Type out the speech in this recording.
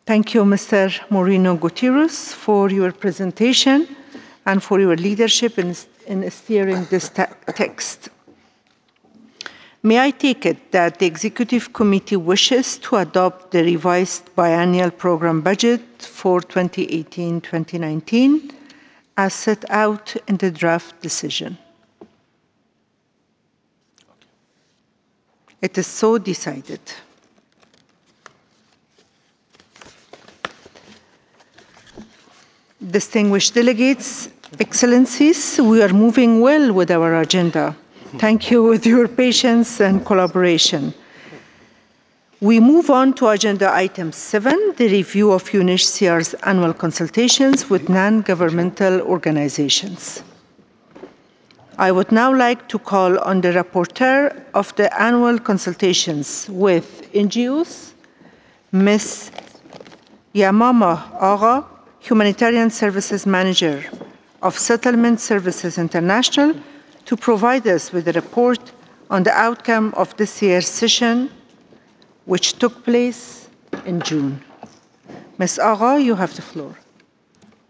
Thank you, Mr. Moreno Gutierrez, for your presentation and for your leadership in steering this text. May I take it that the Executive Committee wishes to adopt the revised biennial program budget for 2018-2019 as set out in the draft decision? It is so decided. Distinguished delegates, Excellencies, we are moving well with our agenda. Thank you for your patience and collaboration. We move on to agenda item 7, the review of UNHCR's annual consultations with non-governmental organizations. I would now like to call on the rapporteur of the annual consultations with NGOs, Ms. Yamama Agha, Humanitarian Services Manager of Settlement Services International, to provide us with a report on the outcome of this year's session, which took place in June. Ms. Agha, you have the floor.